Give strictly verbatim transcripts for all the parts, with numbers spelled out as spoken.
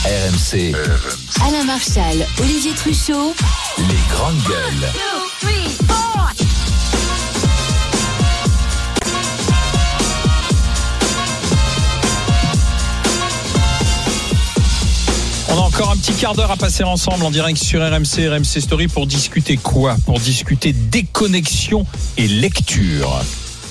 R M C. Alain Marchal, Olivier Truchot. Les grandes gueules. On a encore un petit quart d'heure à passer ensemble en direct sur R M C, R M C Story pour discuter quoi ? Pour discuter déconnexion et lecture.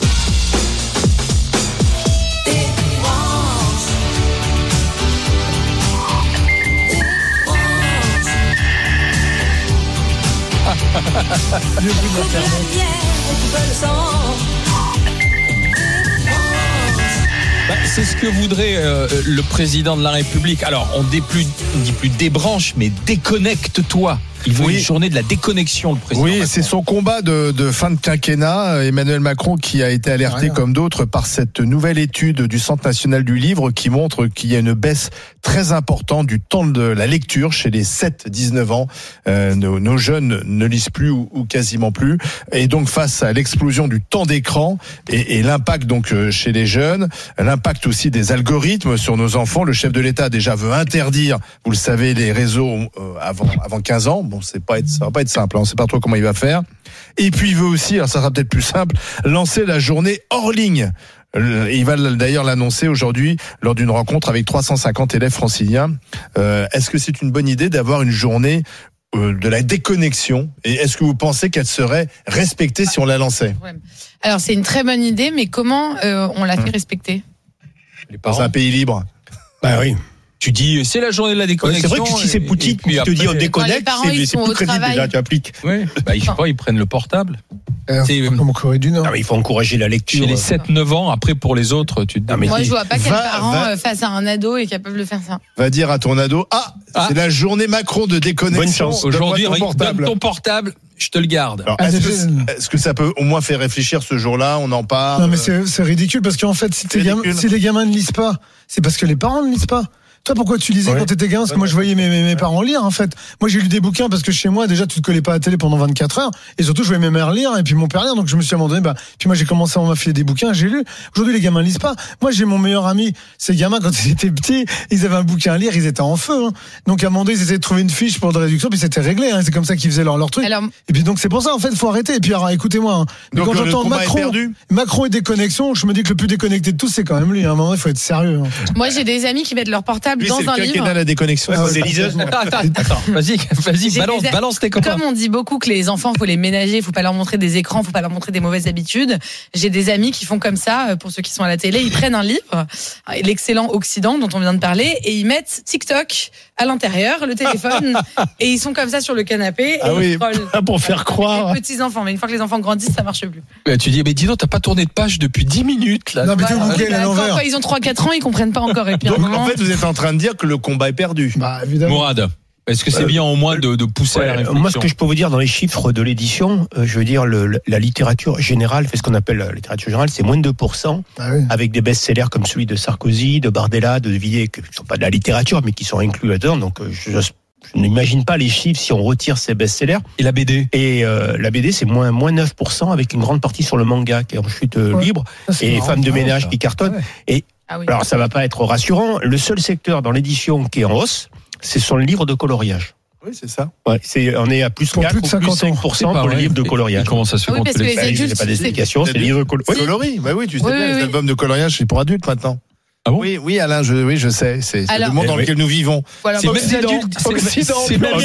Bah, c'est ce que voudrait euh, le président de la République. Alors, on dit plus, on dit plus débranche, mais déconnecte-toi. Il veut oui. une journée de la déconnexion, le président. Oui, Macron. C'est son combat de, de fin de quinquennat. Emmanuel Macron qui a été alerté Rien. comme d'autres par cette nouvelle étude du Centre national du livre qui montre qu'il y a une baisse très importante du temps de la lecture chez les sept à dix-neuf ans. Euh, nos, nos jeunes ne lisent plus ou, ou quasiment plus. Et donc face à l'explosion du temps d'écran et, et l'impact donc chez les jeunes, l'impact aussi des algorithmes sur nos enfants, le chef de l'État déjà veut interdire, vous le savez, les réseaux euh, avant, avant quinze ans. Bon, c'est pas être, ça va pas être simple, hein, on sait pas trop comment il va faire. Et puis il veut aussi, alors ça sera peut-être plus simple, lancer la journée hors ligne. Il va d'ailleurs l'annoncer aujourd'hui lors d'une rencontre avec trois cent cinquante élèves franciliens. Euh, est-ce que c'est une bonne idée d'avoir une journée euh, de la déconnexion ? Et est-ce que vous pensez qu'elle serait respectée si on la lançait ? Alors c'est une très bonne idée, mais comment euh, on la fait respecter ? Les parents. Dans un pays libre. Bah oui. Tu dis, c'est la journée de la déconnexion. Ouais, c'est vrai que si c'est Poutine qui te dit on déconnecte, c'est, c'est plus crédible déjà, tu appliques. Oui. Bah, je sais pas, ils prennent le portable. Euh, c'est comme en Corée du Nord. Ah, mais il faut encourager la lecture. Chez les sept neuf ans, après pour les autres, tu te dis. Ah, moi, je vois pas quel parent va, face à un ado est capable de faire ça. Va dire à ton ado, ah, ah. c'est la journée Macron de déconnexion. Bonne chance. Aujourd'hui, ton portable. Donne ton portable. Je te le garde. Alors, est-ce, que, est-ce que ça peut au moins faire réfléchir ce jour-là ? On en parle. Non, mais c'est, c'est ridicule parce qu'en fait, si, tes gamins, si les gamins ne lisent pas, c'est parce que les parents ne lisent pas. Toi, pourquoi tu lisais ouais. quand t'étais gamin ? Parce que moi, je voyais mes, mes, mes parents lire, en fait. Moi, j'ai lu des bouquins parce que chez moi, déjà, tu te collais pas à la télé pendant vingt-quatre heures. Et surtout, je voyais mes mères lire et puis mon père lire. Donc, je me suis abandonné. Bah, puis moi, j'ai commencé à m'affiler des bouquins, j'ai lu. Aujourd'hui, les gamins lisent pas. Moi, j'ai mon meilleur ami. Ces gamins, quand ils étaient petits, ils avaient un bouquin à lire, ils étaient en feu. Hein. Donc, à un moment donné, ils essayaient de trouver une fiche pour de réduction, puis c'était réglé. Hein. C'est comme ça qu'ils faisaient leur, leur truc. Alors... Et puis, donc, c'est pour ça, en fait, il faut arrêter. Et puis, alors, écoutez-moi. Hein. Donc, quand j'entends Macron, Macron et déconnexion, je me dis que le plus déconnecté de tous, c'est quand même lui. À un moment, il faut être sérieux. Hein. Moi, j'ai des amis qui mettent leur portable lui, dans un livre. La déconnexion, ouais, c'est liseuse. Attends, attends, attends, vas-y, vas-y, balance, des... balance tes copains. Comme on dit beaucoup que les enfants, faut les ménager, faut pas leur montrer des écrans, faut pas leur montrer des mauvaises habitudes. J'ai des amis qui font comme ça, pour ceux qui sont à la télé, ils prennent un livre, l'excellent Occident dont on vient de parler, et ils mettent TikTok à l'intérieur, le téléphone, et ils sont comme ça sur le canapé, et ah ils oui, scrollent. Pour faire croire. Les petits enfants, mais une fois que les enfants grandissent, ça marche plus. Mais tu dis, mais dis donc, t'as pas tourné de page depuis dix minutes, là. Non, mais bah, tu bah, quand, quand ils ont trois quatre ans, ils comprennent pas encore. Et puis donc, moment... en fait, vous êtes en train de dire que le combat est perdu. Bah, évidemment. Mourad, est-ce que c'est bien au moins de, de pousser ouais, à la réflexion ? Moi, ce que je peux vous dire dans les chiffres de l'édition, euh, je veux dire, le, le, la littérature générale, fait ce qu'on appelle la littérature générale, c'est moins de deux pour cent, ah oui. Avec des best-sellers comme celui de Sarkozy, de Bardella, de Villiers, qui ne sont pas de la littérature, mais qui sont inclus là-dedans. Donc, euh, je, je n'imagine pas les chiffres si on retire ces best-sellers. Et la B D ? Et euh, la B D, c'est moins, moins neuf pour cent, avec une grande partie sur le manga, qui est en chute euh, ouais. libre, ça, et Femmes de ménage ça. Qui cartonnent. Ouais. Et ah oui. Alors, ça va pas être rassurant. Le seul secteur dans l'édition qui est en hausse, c'est son livre de coloriage. Oui, c'est ça. Ouais, c'est, on est à plus quatre ou plus cinq pour cent pour le livre de coloriage. Comment ça se fait? Oui, parce que les adultes, c'est pas des explications, c'est les livres coloriage. Coloris, bah oui, tu sais oui, bien, oui, les oui. albums de coloriage, c'est pour adultes maintenant. Ah bon? Oui, oui, Alain, je, oui, je sais. C'est, c'est Alors, le monde dans oui. lequel nous vivons. Voilà, c'est même des adultes, c'est même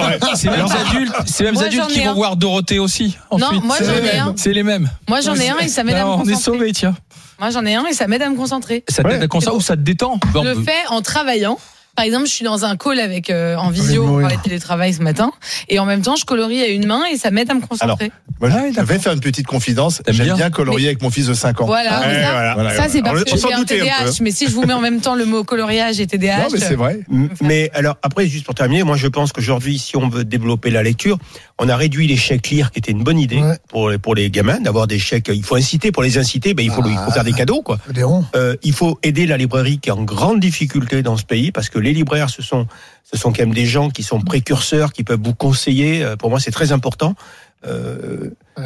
adultes, c'est même adultes qui vont voir Dorothée aussi. Non, moi j'en ai un. C'est les mêmes. Moi j'en ai un et ça m'aide à me concentrer. On est sauvés, tiens. Moi j'en ai un et ça m'aide à me concentrer. Ça t'aide à concentrer ou ça te détend? Je le fais en travaillant. Par exemple, je suis dans un call avec euh, en visio, on parlait de télétravail ce matin, et en même temps, je colorie à une main et ça m'aide à me concentrer. Alors, moi, je, je vais faire une petite confidence. T'aimes J'aime bien, bien colorier mais... avec mon fils de cinq ans. Voilà, ah, ça, voilà, voilà, ça c'est voilà. parce que j'ai un T D A H. Mais si je vous mets en même temps le mot coloriage et T D A H, non, mais c'est vrai. Mais alors après, juste pour terminer, moi je pense qu'aujourd'hui, si on veut développer la lecture, on a réduit les chèques lire, qui était une bonne idée ouais. pour pour les gamins d'avoir des chèques. Il faut inciter pour les inciter, ben il faut ah, il faut faire des cadeaux quoi. Des ronds. Euh, il faut aider la librairie qui est en grande difficulté dans ce pays parce que les libraires ce sont ce sont quand même des gens qui sont précurseurs, qui peuvent vous conseiller. Pour moi, c'est très important. Euh, ouais.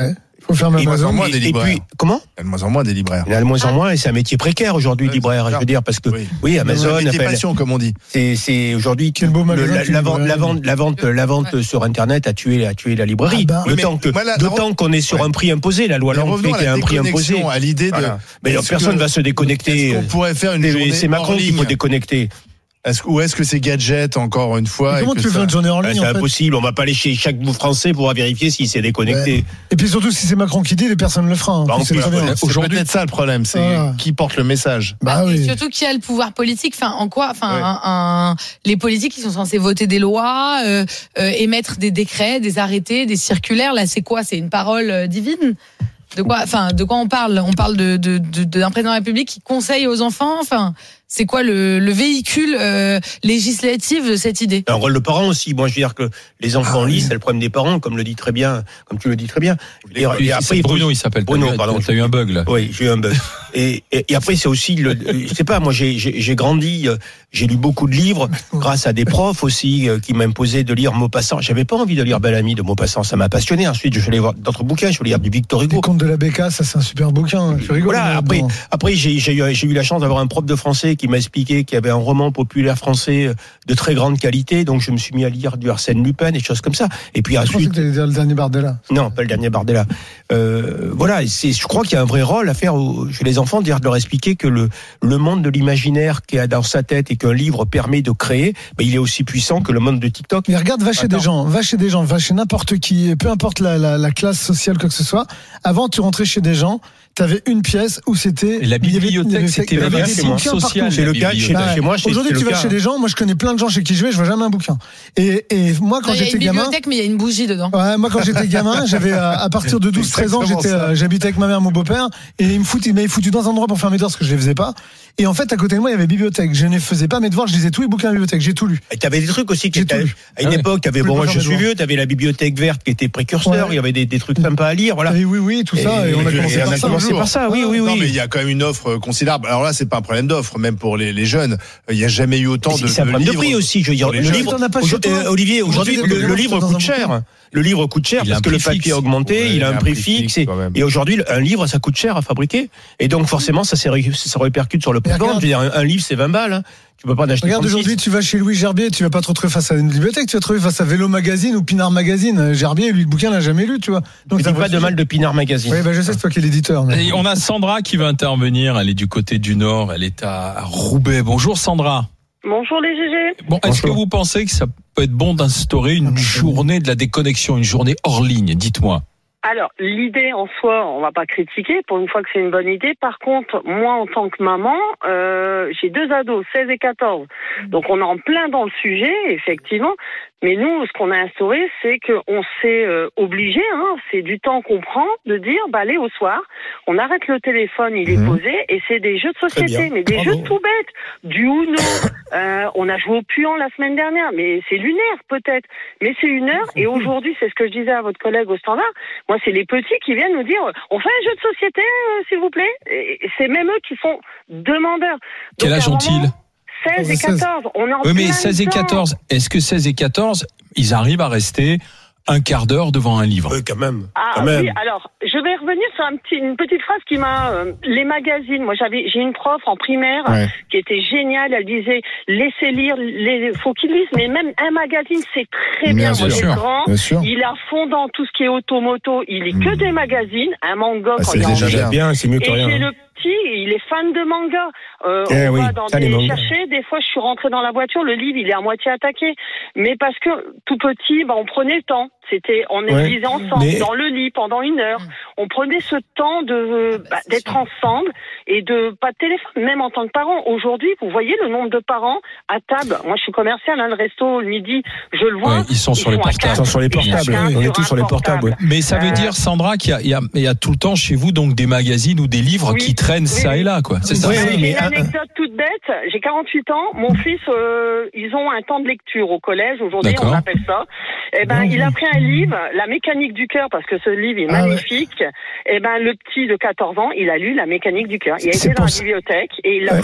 Faut faire même moins en moins et, des et libraires. puis, comment? Il y a de moins en moins des libraires. Il y en a de moins en moins et c'est un métier précaire aujourd'hui, Ouais, libraire. Je veux dire, parce que, oui, oui Amazon appelle. appelle. Passion, comme on dit. C'est, c'est aujourd'hui Quel beau le, magasin, la, tu la, me vente, dirais. la vente, la vente, la vente sur Internet a tué, a tué la librairie. Ah bah. D'autant Oui, que, mais moi, la- d'autant la- qu'on est sur ouais. un prix imposé. La loi Mais Langue fait revenons à qu'il y a la un prix imposé. déconnexion, à l'idée de. Voilà. Mais Est-ce personne que- va se déconnecter. Est-ce qu'on pourrait faire une C'est- journée C'est Macron hors qu'il faut ligne déconnecter. Est-ce, ou est-ce que c'est gadget encore une fois? Mais comment et que tu veux ça- faire une journée en Ah, ligne c'est en fait impossible. On va pas aller chez chaque Français pour vérifier s'il s'est déconnecté. Ouais. Et puis surtout, si c'est Macron qui dit, les personnes le feront. Bah, en c'est plus, très bien. C'est Aujourd'hui- peut-être ça le problème, c'est Ah. qui porte le message. Bah Et oui. surtout qui a le pouvoir politique. Enfin, en quoi Enfin, Ouais. un, un- les politiques, ils sont censés voter des lois, euh, euh, émettre des décrets, des arrêtés, des circulaires. Là, c'est quoi? C'est une parole euh, divine. De quoi Enfin, de quoi on parle On parle de, de, de, d'un président de la République qui conseille aux enfants. Enfin, c'est quoi le, le véhicule euh, législatif de cette idée? Un rôle de parent aussi. Moi, je veux dire que les enfants Ah, oui. lisent, c'est le problème des parents, comme le dit très bien, comme tu le dis très bien. Et, et Et après, il faut- Bruno, il s'appelle. Bruno, T'as eu- pardon. T'as eu un bug là. Oui, j'ai eu un bug. Et, et, et après, c'est aussi le, je sais pas, moi, j'ai, j'ai, j'ai grandi, euh, j'ai lu beaucoup de livres, grâce à des profs aussi, euh, qui m'imposaient de lire Maupassant. J'avais pas envie de lire Bel Ami de Maupassant, ça m'a passionné. Ensuite, je suis allé voir d'autres bouquins, je suis allé lire du Victor Les Hugo. contes de la Béca, ça c'est un super bouquin. Je rigole. Voilà, mais après, bon. après j'ai, j'ai, eu, j'ai eu la chance d'avoir un prof de français qui m'a expliqué qu'il y avait un roman populaire français de très grande qualité, donc je me suis mis à lire du Arsène Lupin, des choses comme ça. Et puis Je pensais ensuite, que t'allais dire le dernier Bardella. non, pas le dernier Bardella. Euh, voilà, et c'est, je crois qu'il y a un vrai rôle à faire aux, chez les enfants, de dire, de leur expliquer que le, le monde de l'imaginaire qui a dans sa tête et qu'un livre permet de créer, ben, il est aussi puissant que le monde de TikTok. Mais regarde, va chez Attends. des gens, va chez des gens, va chez n'importe qui, peu importe la, la, la classe sociale, quoi que ce soit. Avant, tu rentrais chez des gens, t'avais une pièce où c'était. Et la il y avait- il y bibliothèque, avait- c'était il y la avait des médecine bouquins sociale. partout. C'est le la cas chez, bibliothèque. chez moi. c'est- Aujourd'hui, c'est tu le vas cas. chez des gens, moi je connais plein de gens chez qui je vais, je vois jamais un bouquin. Et, et moi, quand Non, il y a j'étais une gamin. bibliothèque, mais il y a une bougie dedans. Ouais, moi quand j'étais gamin, j'avais à, à partir de douze treize ans, Exactement j'étais ça. euh, j'habitais avec ma mère et mon beau-père et il me foutait, il m'avait foutu dans un endroit pour faire mes devoirs parce que je les faisais pas. Et en fait, à côté de moi, il y avait bibliothèque. Je ne faisais pas mes devoirs, je lisais tous les bouquins à la bibliothèque, j'ai tout lu. Et t'avais des trucs aussi qui J'ai étaient, tout lu. à une Ah ouais. époque, t'avais, Je bon, voulais moi, pas je faire suis mes devoirs. vieux, t'avais la bibliothèque verte qui était précurseur, Ouais. il y avait des, des trucs sympas à lire, voilà. Et oui, oui, tout ça, et on a Et- commencé et on par a ça. commencé Bonjour. par ça, oui, oui, Non, oui. mais il y a quand même une offre considérable. Alors là, c'est pas un problème d'offre, même pour les, les jeunes. Il n'y a jamais eu autant C'est de, c'est un de problème de livres. prix aussi, je veux dire. pour les Le jeunes. livre, T'en as pas chez aujourd'hui- toi euh, Olivier, aujourd'hui, Aujourd'hui, le, le livre dans un coûte bouquin. cher. Le livre coûte cher Il a parce un que le prix papier fixe. a augmenté, Ouais, il a un prix fixe. Et, quand même. et aujourd'hui, un livre, ça coûte cher à fabriquer. Et donc, forcément, ça, s'est ré- ça répercute sur le prix de vente. regarde. Je veux dire, un, un livre, c'est vingt balles. Hein. Tu peux pas en acheter Regarde, trente-six. aujourd'hui, tu vas chez Louis Gerbier, tu vas pas te retrouver face à une bibliothèque, tu vas te retrouver face à Vélo Magazine ou Pinard Magazine. Gerbier, lui, le bouquin, l'a jamais lu, tu vois. Donc, Je t'as dis un pas vrai de mal de Pinard Magazine. Oui, bah, je sais, c'est toi qui es l'éditeur. Mais... Et on a Sandra qui va intervenir. Elle est du côté du Nord. Elle est à Roubaix. Bonjour Sandra. Bonjour les G G. Bon, est-ce que Bonjour. vous pensez que ça peut être bon d'instaurer une journée de la déconnexion, une journée hors ligne? Dites-moi. Alors, l'idée en soi, on va pas critiquer, pour une fois que c'est une bonne idée. Par contre, moi, en tant que maman, euh, j'ai deux ados, seize et quatorze. Donc, on est en plein dans le sujet, effectivement. Mais nous, ce qu'on a instauré, c'est qu'on s'est euh, obligé, hein, c'est du temps qu'on prend, de dire, bah, allez, au soir, on arrête le téléphone, il est Mhm. posé, et c'est des jeux de société, bien. mais des Bravo. jeux tout bêtes. Du Uno, euh, on a joué au puant la semaine dernière, mais c'est lunaire, peut-être. Mais c'est une heure, et aujourd'hui, c'est ce que je disais à votre collègue au standard, moi, c'est les petits qui viennent nous dire, on fait un jeu de société, euh, s'il vous plaît. Et c'est même eux qui sont demandeurs. Quel Donc, âge à un ont-ils? moment, seize et seize. quatorze. On est en Oui, mais plein seize et dedans. quatorze, est-ce que seize et quatorze, ils arrivent à rester un quart d'heure devant un livre? Oui, quand même. Ah quand même. oui, alors je vais revenir sur un petit, une petite phrase qui m'a euh, les magazines. Moi j'avais j'ai une prof en primaire Ouais. qui était géniale. Elle disait laissez lire, les, faut qu'ils lisent, mais même un magazine c'est très Bien bien. Moi, sûr. j'ai le grand, Bien sûr. il est à fond dans tout ce qui est automoto. Il lit que des magazines, un manga Ah, quand c'est il est en déjà ville. bien. bien, c'est mieux que Et rien. j'ai hein. le petit, il est fan de manga. Euh, Eh on oui, va dans ça, des les mangas. chercher. Des fois, je suis rentrée dans la voiture, le livre, il est à moitié attaqué. Mais parce que tout petit, bah, on prenait le temps. C'était, on Ouais. lisait ensemble Mais- dans le lit pendant une heure. On prenait ce temps de bah, c'est d'être sûr. ensemble et de pas de téléphone. Même en tant que parent, aujourd'hui, vous voyez le nombre de parents à table. Moi, je suis commerciale, hein, le resto le midi, je le vois. Ouais, ils sont sur les à portables. quatre, Ils sont sur les et portables, chacun oui. On est sur tous un sur les portables, portable. Mais ça veut Euh, dire, Sandra, qu'il y a, il y, a, il y a tout le temps chez vous donc des magazines ou des livres Oui, qui traînent oui, ça oui. et là, quoi. C'est ça. Oui, Ouais, oui, j'ai mais une un- anecdote toute bête. J'ai quarante-huit ans. Mon fils, euh, ils ont un temps de lecture au collège. Aujourd'hui, D'accord. on appelle ça. Eh ben, il a pris un livre, La mécanique du cœur, parce que ce livre est Ah ouais. magnifique. Eh ben, le petit de quatorze ans, il a lu La mécanique du cœur. Il a C'est été dans pour la ça. bibliothèque et il l'a Ouais. pris.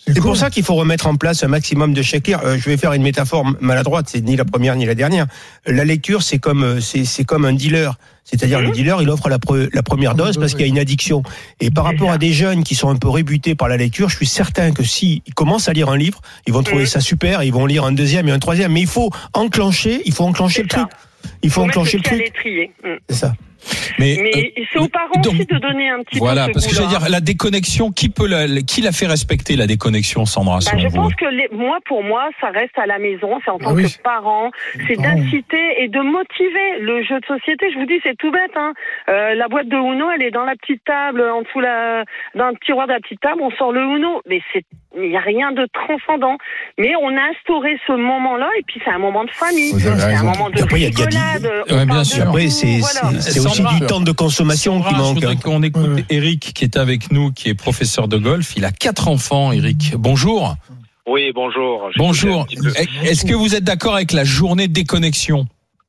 C'est cool. Pour ça qu'il faut remettre en place un maximum de chèques lire. Euh, je vais faire une métaphore maladroite, c'est ni la première ni la dernière. La lecture, c'est comme c'est, c'est comme un dealer. C'est-à-dire mmh. le dealer, il offre la, pre, la première dose parce qu'il y a une addiction. Et par rapport à des jeunes qui sont un peu rébutés par la lecture, je suis certain que s'ils commencent à lire un livre, ils vont trouver mmh. ça super, ils vont lire un deuxième et un troisième. Mais il faut enclencher, il faut enclencher c'est le ça. truc. Il faut, faut enclencher le truc. Mmh. C'est ça. Mais, mais euh, c'est aux parents donc, aussi de donner un petit voilà, peu. Voilà, parce que j'allais dire la déconnexion. Qui peut la, qui la fait respecter la déconnexion, Sandra? Bah, je vous pense que les, moi, pour moi, ça reste à la maison. C'est en tant ah oui. que parent, c'est oh. d'inciter et de motiver le jeu de société. Je vous dis, c'est tout bête. Hein. Euh, la boîte de Uno, elle est dans la petite table, en dessous la, dans le tiroir de la petite table. On sort le Uno, mais c'est il n'y a rien de transcendant. Mais on a instauré ce moment-là, et puis c'est un moment de famille, c'est un moment de rigolade. Ouais, bien sûr. Après, c'est, voilà. c'est, c'est aussi du temps de consommation Sandra, qui manque. Je voudrais qu'on écoute ouais. Eric, qui est avec nous, qui est professeur de golf. Il a quatre enfants, Eric. Bonjour. Oui, bonjour. Bonjour. Est-ce que vous êtes d'accord avec la journée de déconnexion?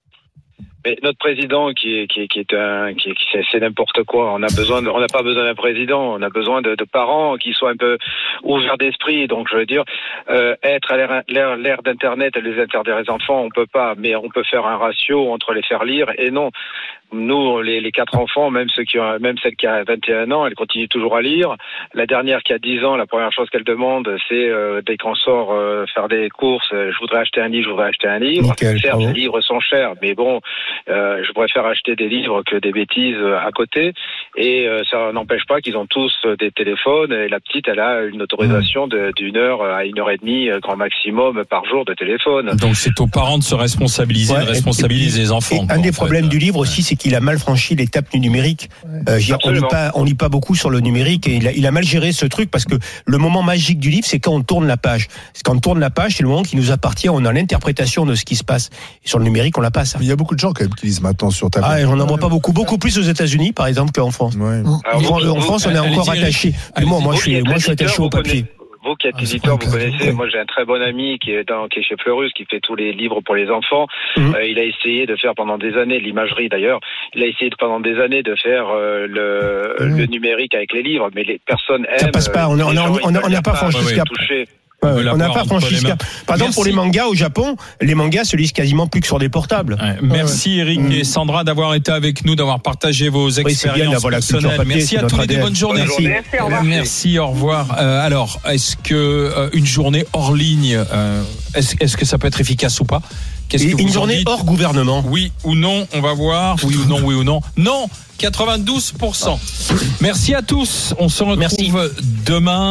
Mais notre président, qui est, qui est, qui est un, qui est, qui c'est, c'est n'importe quoi. On a besoin de, on n'a pas besoin d'un président. On a besoin de, de parents qui soient un peu ouverts d'esprit. Donc, je veux dire, euh, être à l'ère, l'ère, l'ère d'Internet et les interdire les enfants, on peut pas. Mais on peut faire un ratio entre les faire lire et non. Nous, les, les quatre enfants, même ceux qui ont, même celle qui a vingt et un ans, elle continue toujours à lire. La dernière qui a dix ans, la première chose qu'elle demande, c'est euh, dès qu'on sort euh, faire des courses, euh, je voudrais acheter un livre, je voudrais acheter un livre. Nickel, certes, bravo. Les livres sont chers, mais bon, euh, je préfère acheter des livres que des bêtises à côté. Et euh, ça n'empêche pas qu'ils ont tous des téléphones. Et la petite, elle a une autorisation de, d'une heure à une heure et demie, grand maximum par jour de téléphone. Donc c'est aux parents de se responsabiliser, ouais, de responsabiliser les enfants. Un des problèmes du livre aussi, c'est qu'il a mal franchi l'étape du numérique. Euh, on lit pas, on lit pas beaucoup sur le numérique et il a, il a mal géré ce truc parce que le moment magique du livre, c'est quand on tourne la page. C'est quand on tourne la page, c'est le moment qui nous appartient. On a l'interprétation de ce qui se passe. Et sur le numérique, on l'a pas ça. Mais il y a beaucoup de gens quand même qui lisent maintenant sur tablette. Ah, et on n'en voit pas beaucoup, beaucoup plus aux États-Unis, par exemple, qu'en France. Ouais. Alors, en, vous, en France, vous, on est encore attaché. Moi, moi, je suis, moi, je suis attaché au papier. Vous qui êtes éditeur, vous connaissez, moi j'ai un très bon ami qui est, dans, qui est chez Fleurus, qui fait tous les livres pour les enfants. Mmh. Euh, il a essayé de faire pendant des années, l'imagerie d'ailleurs, il a essayé de, pendant des années de faire euh, le, mmh. le numérique avec les livres, mais les personnes aiment... Ça passe pas, on n'a pas franchi ce cap. Ouais, on n'a pas franchi ce cap. Par exemple, pour les mangas au Japon, les mangas se lisent quasiment plus que sur des portables. Ouais, merci Eric mmh. et Sandra d'avoir été avec nous, d'avoir partagé vos expériences oui, personnelles. Papier, merci à tous les deux, bonne journée. Bonne journée. Merci, au revoir. Merci, au revoir. Euh, alors, est-ce que euh, une journée hors ligne, euh, est-ce, est-ce que ça peut être efficace ou pas? Qu'est-ce que une vous journée hors gouvernement? Oui ou non? On va voir. Oui ou non? Oui ou non? Non. quatre-vingt-douze pour cent. Merci à tous. On se retrouve Merci. demain.